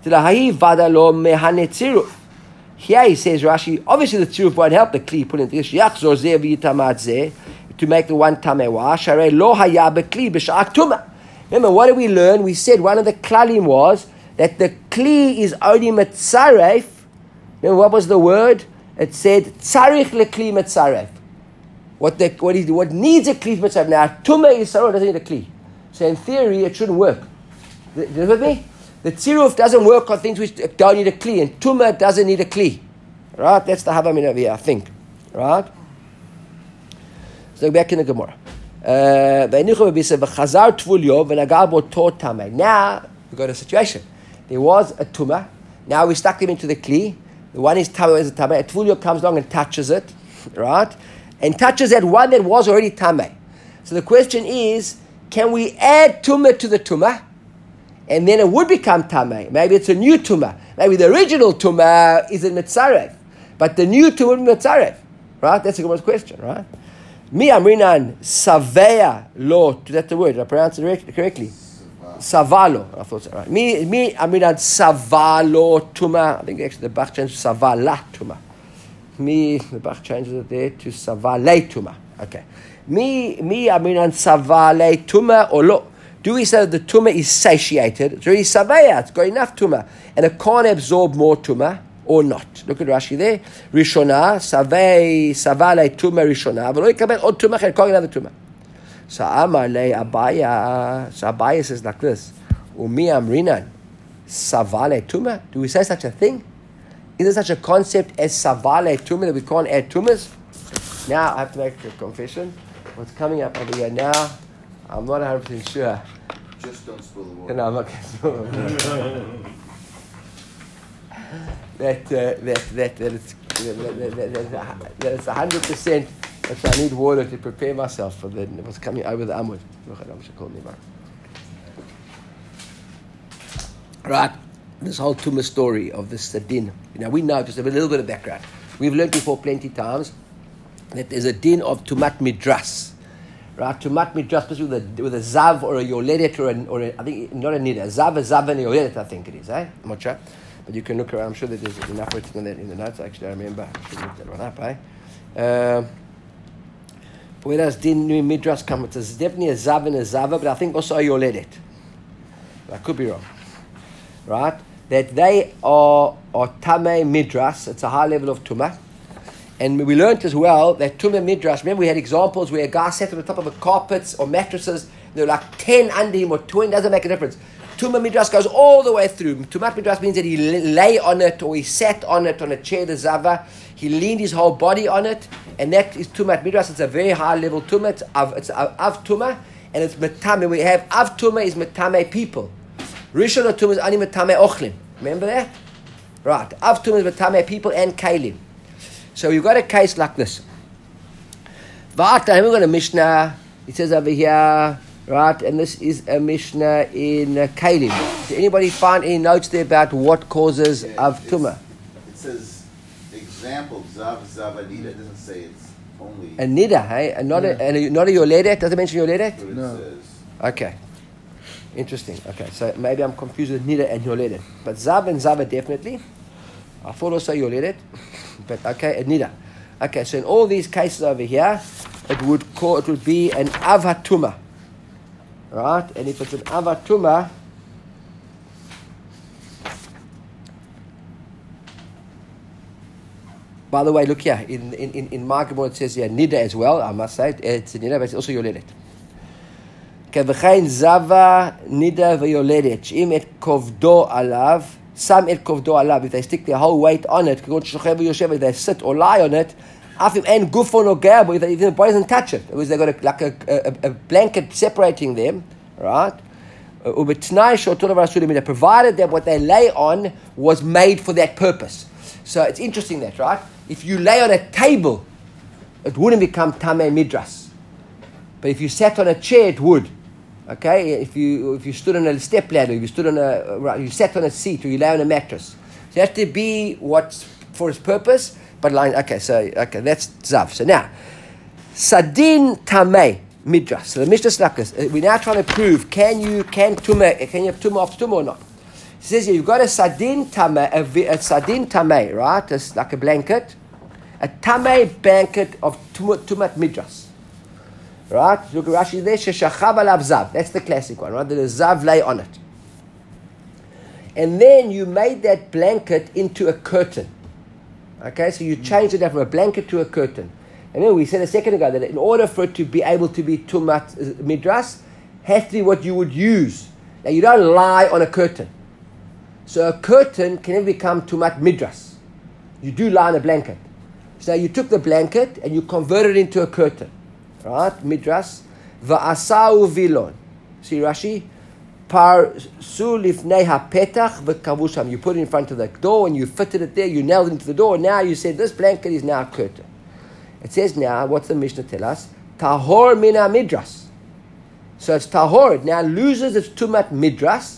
Here he says, Rashi, obviously the tziruf won't help the kli put into this. To make the one tamei wash. Remember, what did we learn? We said one of the klalim was that the kli is only metzaref. Remember, what was the word? It said tzarich lekli metzaref. What needs a kli metzaref? Now, tumah yisrael doesn't need a kli. So in theory, it shouldn't work. You with me? The tziruf doesn't work on things which don't need a kli, and tumah doesn't need a kli. Right? That's the havamina over here, I think. Right? So back in the Gemara. Now, we've got a situation. There was a tumah. Now we stuck them into the kli. The one is tamei, is a tamei. A tvulio comes along and touches it, right? And touches that one that was already tamei. So the question is, can we add tumah to the tumah? And then it would become tamei. Maybe it's a new tumah. Maybe the original tumah is in mitzarev, but the new tumah is mitzarev. Right? That's the Gemara's question, right? Mi amrinan saveya lo. That's the word. Did I pronounce it correctly? Savalo. I thought so. Right. Mi amrinan savalo tuma. I think actually the Bach changed to savala tuma. The Bach changes it there to savale tuma. Okay. Mi amrinan savale tuma or lo. Do we say that the tumah is satiated? It's already saveya. It's got enough tumah, and it can't absorb more tumah. Or not. Look at Rashi there. Rishona, savale tumah rishona. V'lo yikabel od tumah cher kol another tumah. So Amar le Abaya. So Abaya says like this. Umi amrinan savale tumah. Do we say such a thing? Is there such a concept as savale tumah that we can't add tumahs? Now I have to make a confession. What's coming up over here now? I'm not 100% sure.
Just don't spill the water.
No, I'm not going to spill the water. That it's 100% So I need water to prepare myself for what's coming over the Amud. Right, this whole Tumah story of this din. Now we know, just a little bit of background. We've learned before plenty times that there's a din of Tumat Midras. Right, Tumat Midras, especially with a Zav or a Yoledet or a I think, not a Nida, a Zav and a Yoledet, I think it is, I'm not sure. But you can look around, I'm sure that there's enough written on that in the notes, actually, I remember. I should look that one up, where does din Midras come? It's definitely a Zav and a Zava, but I think also a Yoledet. I could be wrong. Right? That they are Tamei Midras, it's a high level of Tumah. And we learned as well that Tumah Midras, remember we had examples where a guy sat on the top of a carpets or mattresses, there were like 10 under him or 20, doesn't make a difference. Tumah Midras goes all the way through. Tumat Midras means that he lay on it or he sat on it on a chair, the Zava, he leaned his whole body on it, and that is Tumat Midras. It's a very high level Tumah, it's Av Tumah, and it's Metame. We have Av Tumah is Metame people. Rishon Tumah is only Metame Ochlim. Remember that? Right. Av Tumah is Metame people and Kalim. So you've got a case like this. Va'ata, we've got a Mishnah. It says over here, right, and this is a Mishnah in Kalim. Did anybody find any notes there about what causes Av Tumah?
It says, example, Zav, Nida. It doesn't say it's only...
A Nida, hey? And not a Yoledet? Does it mention Yoledet?
No.
Okay. Interesting. Okay, so maybe I'm confused with Nida and Yoledet. But Zav and Zava definitely. I thought also Yoledet. But okay, a Nida. Okay, so in all these cases over here, it would be an Avatuma. Right? And if it's an Avatuma, by the way, look here, in my Gemara it says here Nida as well, I must say, it's a Nida, but it's also Yoledet. כבכן זבה נידה ויולדת שאם את כובדו עליו שם את כובדו עליו if they stick their whole weight on it כגון שוכב ויושב if they sit or lie on it אף אם אין גופו נוגע בו if the body doesn't touch it because they've got a blanket separating them right ובתנאי שאותו דבר עשו למידה provided that what they lay on was made for that purpose. So it's interesting that, right? If you lay on a table it wouldn't become Tamei Midras, but if you sat on a chair it would. Okay, if you stood on a step ladder, if you stood on you sat on a seat, or you lay on a mattress, so it has to be what's for its purpose. But that's zav. So now, sadin tamei midras. So the Mishnah is like this. We're now trying to prove can you have tumah after tumah or not? It says here you've got a sadin tamei, right? It's like a blanket, a tamei blanket of tumat midras. Right? Look at Rashi there. Sheshachav alav zav. That's the classic one, right? The zav lay on it. And then you made that blanket into a curtain. Okay, so you changed it from a blanket to a curtain. And then we said a second ago that in order for it to be able to be tumat midras, has to be what you would use. Now you don't lie on a curtain. So a curtain can never become tumat midras. You do lie on a blanket. So you took the blanket and you converted it into a curtain. Right, midras, va'asau vilon. See Rashi, parsu lifnei hapetach v'kavusham. You put it in front of the door and you fitted it there. You nailed it into the door. Now you said this blanket is now a curtain. It says now, what's the Mishnah tell us? Tahor mina midras. So it's tahor. It now loses its tumat midras.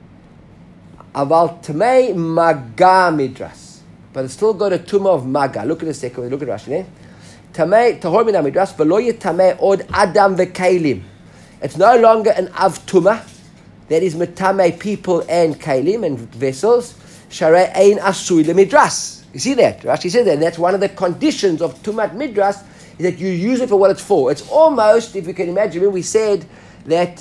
Aval tamei maga midras, but it's still got a tumah of maga. Look at the second. Look at Rashi there. Tamei tahor min hamidras v'lo yitamei od adam v'keilim. It's no longer an av tumah that is metamei people and keilim and vessels. Sharei ein asui lemidras. You see that? Rashi said that. And that's one of the conditions of tumat midras is that you use it for what it's for. It's almost, if you can imagine, when we said that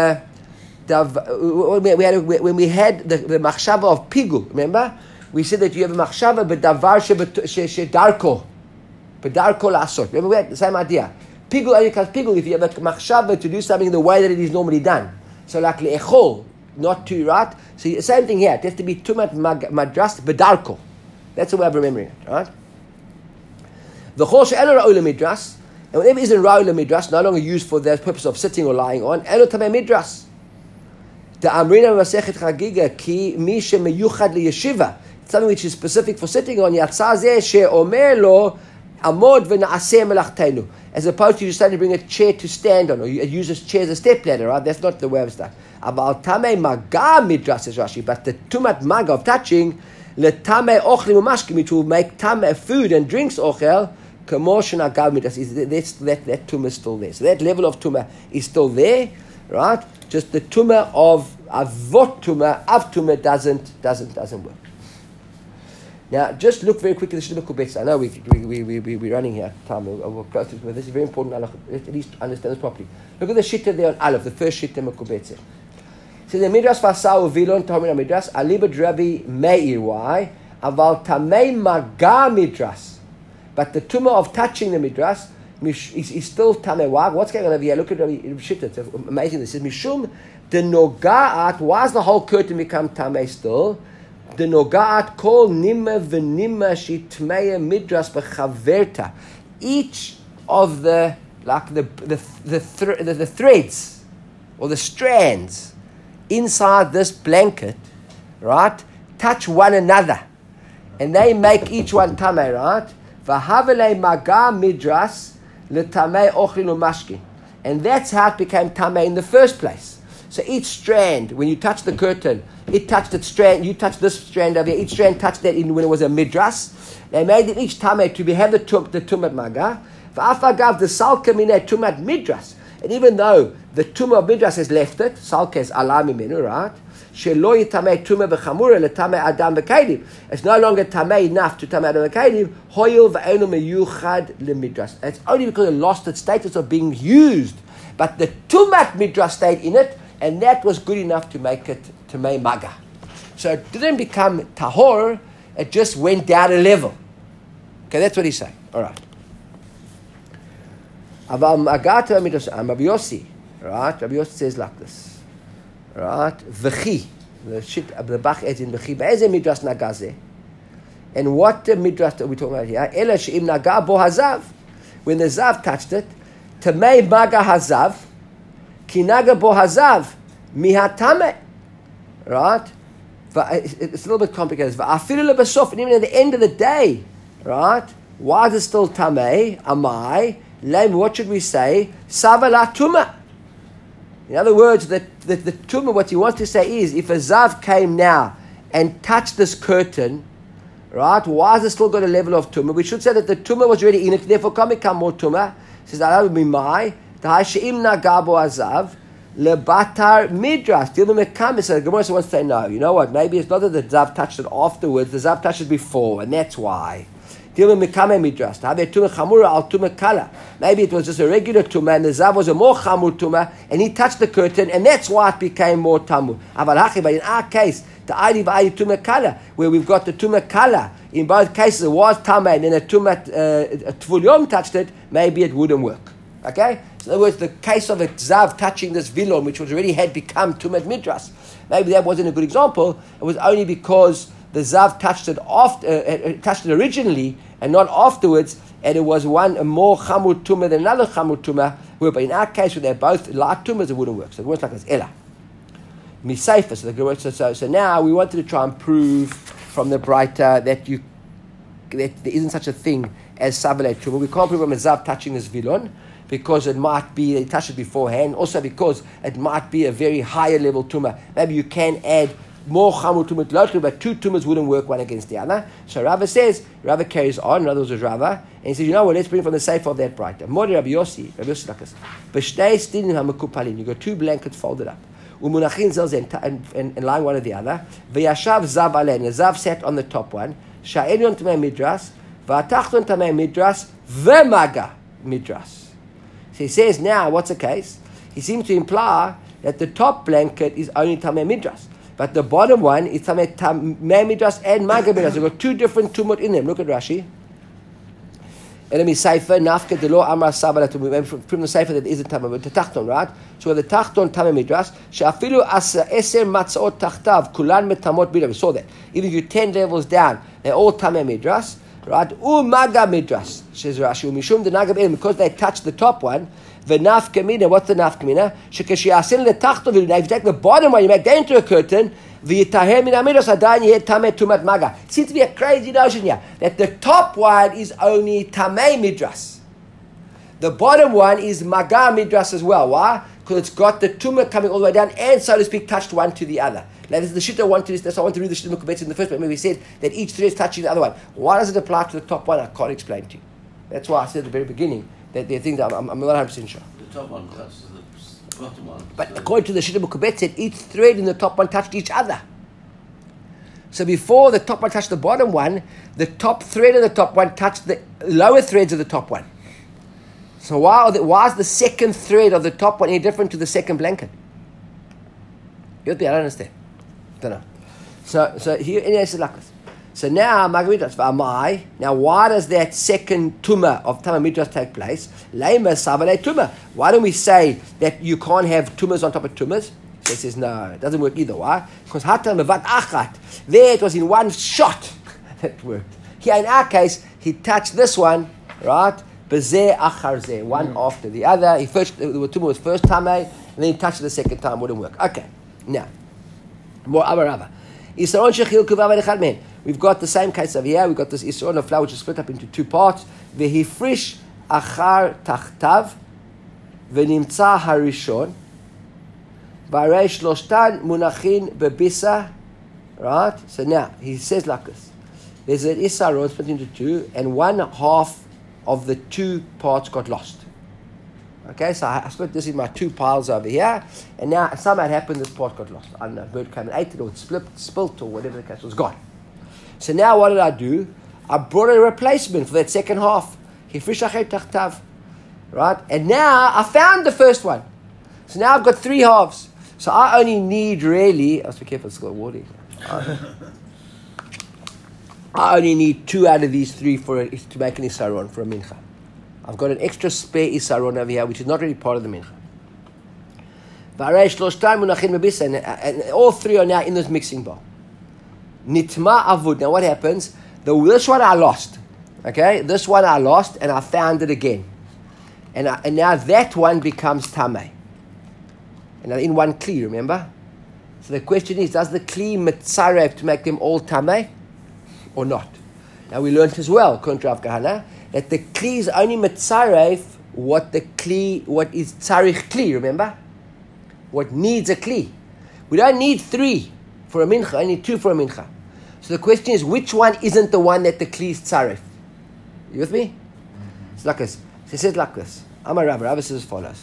when we had the machshava of pigul, remember we said that you have a machshava b'davar shedarko. Remember, we had the same idea. Pigul only becomes pigul if you have a machshava to do something the way that it is normally done. So like le'echol, not to, right? So the same thing here. It has to be tumat madras bedarko. That's the way of remembering it, right? V'chol she'elo ra'u lemidras, and whatever isn't ra'u lemidras, no longer used for the purpose of sitting or lying on, elo tamei midras. The amrina masechet chagiga ki mi shemeyuchad liyeshiva. Something which is specific for sitting on. Yatzah zeh she'omer lo Amod v'na'aseh melachtenu. As opposed to you starting to bring a chair to stand on, or you use a chair as a step ladder, right? That's not the way of stuff. Aval tamei maga midras, says Rashi, but the tumat maga of touching, letamei ochlim umashkim, which will make tamei food and drinks ochel, kamoshon agav midras, that tumah is still there. So that level of tumah is still there, right? Just the tumah of avot tumah, av tumah doesn't work. Now, just look very quickly at the Shita Mekubetza. I know we're running here. Time we'll close to it, but this is very important. At least understand this properly. Look at the Shita there on Aleph, the first Shita Mekubetza. So the Midrash Fasau Vilon Tomina Midrash Alibad Rabbi Meir. Why? Aval Tamei Maga Midrash. But the tumah of touching the Midrash is still Tamei. Why? What's going on over here? Look at Rabbi Shita. It's amazing. This is Mishum the Nogaat. Why does the whole curtain become Tamei still? The Nogaat kol nimma v'nimma shitmeya midras b'chaverta. Each of the threads or the strands inside this blanket, right, touch one another, and they make each one tamei, right? V'havelei maga midras l'tamei ochlin u'mashkin, and that's how it became tamei in the first place. So each strand, when you touch the curtain, it touched that strand, you touched this strand over here, each strand touched that in when it was a midras. They made it each tamei to have the tumat maga. V'afagav the salka minei tumat midras. And even though the tumah of midras has left it, salka is alami minu, right? Shelo yitamei tumah v'chamura letamei adam v'kedim. It's no longer tamei enough to tamei adam v'kedim. Hoyil v'enu meyuchad lemidras. It's only because it lost its status of being used. But the tumat midras stayed in it, and that was good enough to make it tamei maga. So it didn't become tahor, it just went down a level. Okay, that's what he's saying. All right. Aval magata midrash Rabbi Yossi, right? Rabbi Yossi says like this, right? V'chi, the Bach adds in v'chi. Be'ezeh midrash nagazeh, and what the midrash that we're talking about here? Ela she'im naga bo hazav, when the zav touched it, tamei maga hazav, ki naga bo hazav mihatame, right? It's a little bit complicated. V'afilu lebesof, and even at the end of the day, right? Why is it still tamei? Amai. What should we say? Savala tuma. In other words, the tuma, what he wants to say is, if a zav came now and touched this curtain, right, why is it still got a level of tuma? We should say that the tuma was already in it, therefore can't become more tuma. He says, that would be my. Ta'asheim nagabo azav lebatar midras. So the Gemara wants to say, no, you know what, maybe it's not that the zav touched it afterwards, the zav touched it before, and that's why. Maybe it was just a regular tumah, and the zav was a more chamur tumah, and he touched the curtain, and that's why it became more tamu. But in our case, the adi v'adi tumah kala, where we've got the tumah kala, in both cases it was tamah, and then a tumah tvul yom touched it, maybe it wouldn't work. Okay? So in other words, the case of a zav touching this vilon, which was already had become tumah midras, maybe that wasn't a good example. It was only because the zav touched it touched it originally and not afterwards, and it was one a more chamur tumah than another chamur tumah. But in our case, where they're both light tumahs, it wouldn't work. So it works like this. Ella misayfa. So now we wanted to try and prove from the brighter that there isn't such a thing as savalei tumah. We can't prove from a zav touching this vilon, because it might be they touched it beforehand. Also because it might be a very higher level tumah. Maybe you can add more chamur tumah lotru, but two tumas wouldn't work one against the other. So Rava carries on. In other words, Rava, and he says, you know what? Let's bring from the sefer of that brighter. Mori Rabbi Yossi like this. B'shtei stinim hamekupalin. You got two blankets folded up. Umunachin zelzen and lying one of the other. V'yashav zav alein. The zav sat on the top one. Sha'elyon tamei midras. V'atachton tamei midras. V'maga midras. So he says now, what's the case? He seems to imply that the top blanket is only tamei midras. But the bottom one is tamei midras and maga midras. They've got two different tumot in them. Look at Rashi. Enemy Seifer, Nafka, the law Amra Sabala to move from the Seifer that isn't tamei, but the Tachton, right? So the Tachton tamei midras, Shafilu asa eser matzot tachtav, kulan metamot bila. We saw that. Even if you're 10 levels down, they're all tamei midras, right? Maga midras, says Rashi. Mishum the naga, because they touched the top one, The nafkamina, what's the nafkamina? If you take the bottom one, you make that into a curtain. Seems to be a crazy notion here that the top one is only tamei midras. The bottom one is magar midras as well. Why? Because it's got the tumah coming all the way down and, so to speak, touched one to the other. Now, this is the shit I want to. That's why I want to read the shit Mukubetz in the first place. Maybe we said that each thread is touching the other one. Why does it apply to the top one? I can't explain to you. That's why I said at the very beginning that there are things that I'm not 100% sure.
The top one touches the bottom one.
But so according to the Shita Mukubetz, said each thread in the top one touched each other. So before the top one touched the bottom one, the top thread of the top one touched the lower threads of the top one. So why is the second thread of the top one any different to the second blanket? I don't understand. Don't know. So here it is like this. So now Margaritas v'amai. Now why does that second tumah of Tamei Midras take place? Leima savale tumah. Why don't we say that you can't have tumahs on top of tumahs? So he says no, it doesn't work either. Why? Because hatam mevat achat. There it was in one shot that worked. Here in our case, he touched this one, right? Bezeh achar zeh, one after the other. The tumah was first tamei, and then he touched it the second time. Wouldn't work. Okay. Now, more abarava. Isaron shechil kuvav echad men. We've got the same case over here. We've got this Isaron of flour which is split up into two parts. Vehifrish achar tachtav v'nimtza harishon v'arei shloshtan munachin bebisa. Right? So now, he says like this. There's an Isaron split into two, and one half of the two parts got lost. Okay, so I split this in my two piles over here, and now somehow it happened this part got lost. I don't know, a bird came and ate it, or it spilt, or whatever the case was, gone. So now what did I do? I brought a replacement for that second half. Right? And now I found the first one. So now I've got three halves. So I only need really, I have to be careful, it's got water. I only need two out of these three to make an Isaron for a mincha. I've got an extra spare Isaron over here, which is not really part of the mincha. And all three are now in this mixing bowl. Nitma avud. Now what happens? This one I lost. Okay? This one I lost, and I found it again. And now that one becomes tamei. And now in one kli, remember? So the question is, does the kli mitzarev to make them all tamei? Or not? Now we learned as well, contra Rav Kahana, that the kli is only mitzarev what is tzarich kli, remember? What needs a kli. We don't need three for a mincha, only two for a mincha. So the question is, which one isn't the one that the kli is tzarif? You with me? It's like this. So it says like this. Amar Rav says as follows.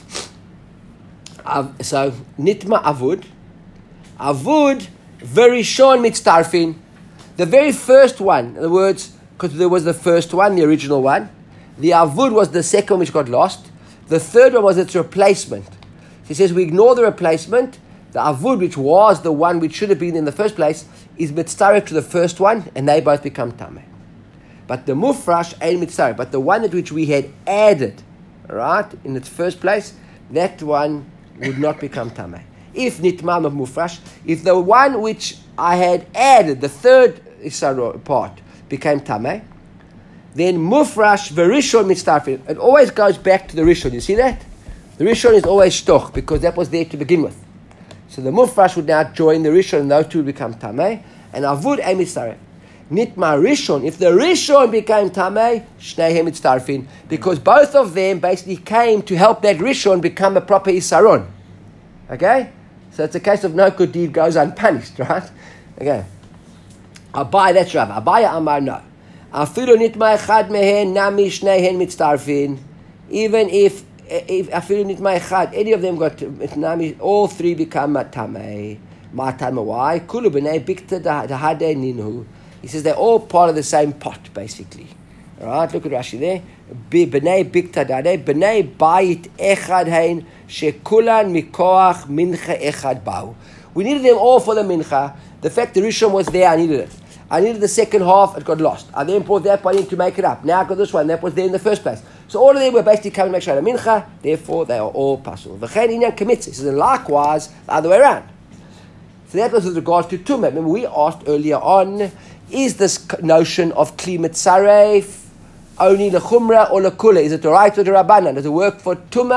So, nitma avud. Avud, verishon mitztarfin. The very first one, in other words, because there was the first one, the original one. The avud was the second one which got lost. The third one was its replacement. So he says we ignore the replacement. The avud, which was the one which should have been in the first place, is mitzaref to the first one, and they both become tamei. But the mufrash ain't mitzaref. But the one that which we had added, right, in its first place, that one would not become tamei. If nitmam of mufrash, if the one which I had added, the third part, became tamei, then mufrash verishon mitzaref. It always goes back to the rishon. You see that? The rishon is always shtoch because that was there to begin with. So the mufrash would now join the rishon, and those two would become tamei. And avud ein mitzaref. Nitma rishon. If the rishon became tamei, shneihem mitzarfin, because both of them basically came to help that rishon become a proper isaron. Okay, so it's a case of no good deed goes unpunished, right? Okay. Abai, that's Rav. Abai Amar no. Afilu nitma echad mehen nami shneihen mitzarfin. Even if afilu nitma echad, any of them got nami, all three become tamei. Matan why? Kulu b'nei bikta dahade ninhu. He says they're all part of the same pot, basically. All right, look at Rashi there. B'nei bikta dahade, b'nei bayit echad hein, shekulan mikoach mincha echad bau. We needed them all for the mincha. The fact the Rishon was there, I needed it. I needed the second half, it got lost. I then brought that one in to make it up. Now I got this one, that was there in the first place. So all of them were basically coming to make Shana Mincha, therefore they are all pasul. V'chein inyan kemitzah. He says, and likewise, the other way around. So that was with regard to Tumah. Remember, we asked earlier on, is this notion of Kli Mitzaref only Lechumra or Lekula? Is it the right or the Rabbanan? Does it work for Tumah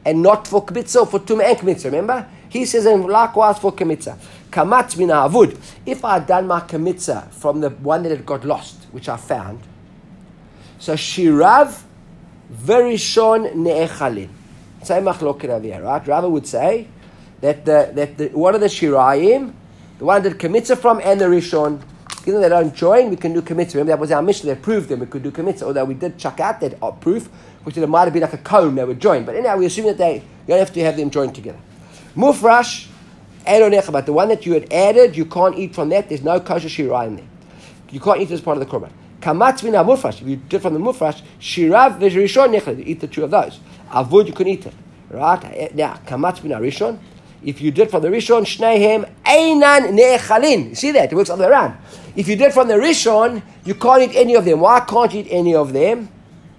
and not for kmitza, for tumah and kmitza. Remember? He says, and likewise for kmitza. Kamatz min avud. If I had done my kmitza from the one that had got lost, which I found, so shirav verishon ne'echalin. Same machloket over here, right? Rava would say that the one of the shirayim, the one that kmitza from, and the rishon, even though they don't join, we can do kmitza. Remember, that was our mission that proved them we could do kmitza, although we did chuck out that proof, which it might have been like a comb they would join. But anyhow, we assume that you don't have to have them joined together. Mufrash, but the one that you had added, you can't eat from that. There's no kosher shirayim there. You can't eat as part of the korban. Kamatz min mufrash. If you did from the mufrash, shirav v'rishon nechel. You eat the two of those. Avud, you can eat it. Right? Now, kamatz min rishon. If you did from the rishon, shneihem einan ne'echalin. You see that? It works the other way around. If you did from the rishon, you can't eat any of them. Why can't you eat any of them?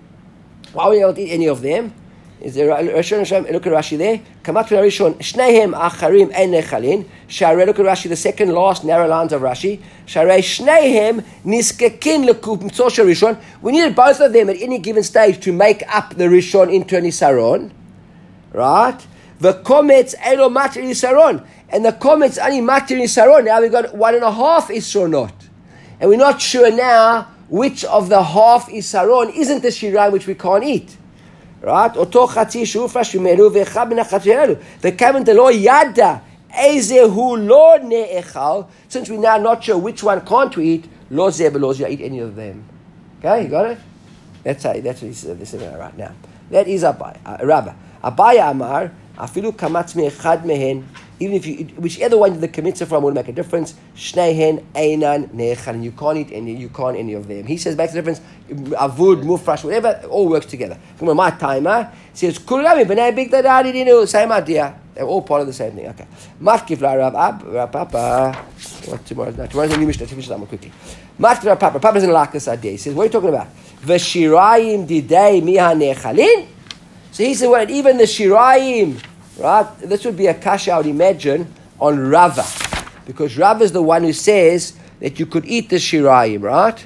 Why would you not eat any of them? Is there Rishon Hashem? Look at Rashi there. Kamat min rishon shneihem acharim ein nechalin. Sharei, look at Rashi, the second last narrow lines of Rashi. Sharei shneihem niskekin lekupmtzor rishon. We needed both of them at any given stage to make up the rishon into an isaron. Right? The kometz elo matir isaron. And the kometz only matir isaron. Now we've got 1.5 isronot. And we're not sure now which of the half isaron isn't the shirayim which we can't eat. Right? Oto chatzi shufrash yumeru ve'echad min hachatzi. The kaven de lo yada ezehu lo ne'echal. Since we're now not sure which one can't we eat, lo zeh below zeh, eat any of them. Okay, you got it? That's what he's saying right now. That is Rava. Abaya Amar, afilu kamatz me'echad mehen. Even if you, whichever one the kmitza from will make a difference. Shneihen einan ne'echalin. You can't eat any of them. He says makes a difference. Avud, mufrash, whatever, all works together. My timer says kulami b'nei big dadadi. Same idea. They're all part of the same thing. Okay. Matkif la Rav Papa. What tomorrow? Tomorrow's a new mission. Let's finish that one quickly. Matkif la Papa. Papa doesn't like this idea. He says, what are you talking about? V'shirayim didei miha ne'echalin. So he said, well, even the shirayim. Right? This would be a kasha, I would imagine, on Rava. Because Rava is the one who says that you could eat the shirayim, right?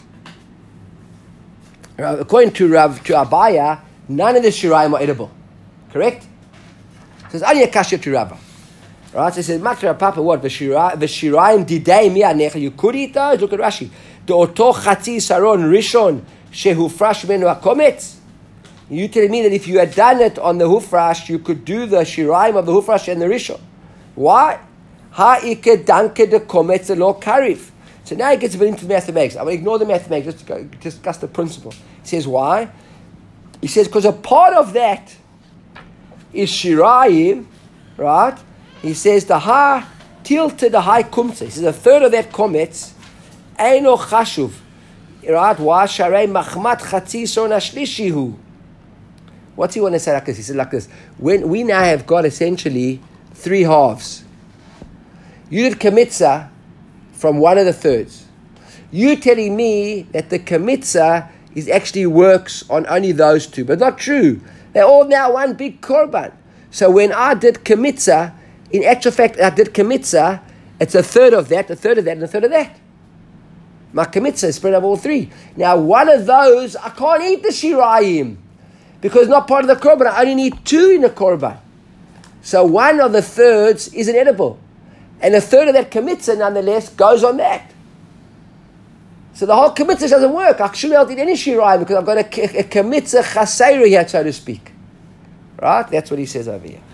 According to Abaya, none of the shirayim are edible. Correct? So it's only a kasha to Rava. Right? So it says, Matra Papa, what? The shirayim didei mi'anech. You could eat those? Look at Rashi. The oto chatzi saron rishon shehu frash menu hakometz. You telling me that if you had done it on the hufrash, you could do the shirayim of the hufrash and the rishon. Why? Ha'ike danke de kometz lo karif. So now he gets a bit into mathematics. I'm going to ignore the mathematics, just discuss the principle. He says, why? He says, because a part of that is shirayim, right? He says, the ha tilted the high kumtze. He says, a third of that kometz, eino chashuv. Right? Why? Sharei machmat chatzi son ashlishihu. What's he want to say like this? He said like this. When we now have got essentially 3 halves. You did kmitza from one of the thirds. You telling me that the kmitza is actually works on only those 2, but not true. They're all now one big korban. So when I did kmitza, in actual fact, I did kmitza, it's a third of that, a third of that, and a third of that. My kmitza is spread over all 3. Now one of those, I can't eat the shirayim. Because not part of the korban, I only need 2 in the korban. So one of the thirds isn't edible. And a third of that kmitza, nonetheless, goes on that. So the whole kmitza doesn't work. I shouldn't be able to eat any shirayim because I've got a kmitza chaseira here, so to speak. Right? That's what he says over here.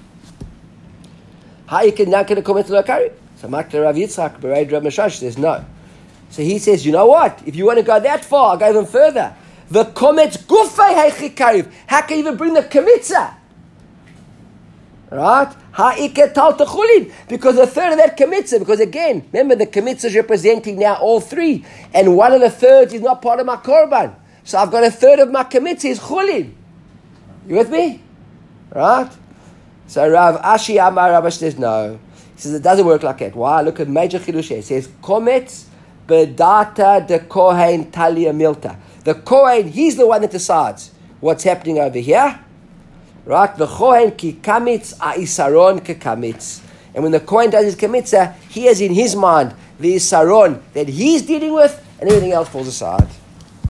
How you can now get a kmitza lo-kari? So Makta Rav Yitzchak, Bereid Rav Meshash says no. So he says, you know what? If you want to go that far, I'll go even further. The kometz gufay heichi kariv. How can you even bring the kmitza? Right? Ha'ike tal techulin. Because a third of that kmitza, because again, remember the kmitza is representing now all 3. And one of the thirds is not part of my korban. So I've got a third of my kmitza is chulin. You with me? Right? So Rav Ashi Amar Rav says no. He says it doesn't work like that. Why? Look at major chidush. It says kometz bedata de kohen talia milta. The Kohen, he's the one that decides what's happening over here. Right? The Kohen ki kamitz isaron ke kamitz. And when the Kohen does his kamitza, he has in his mind the isaron that he's dealing with, and everything else falls aside.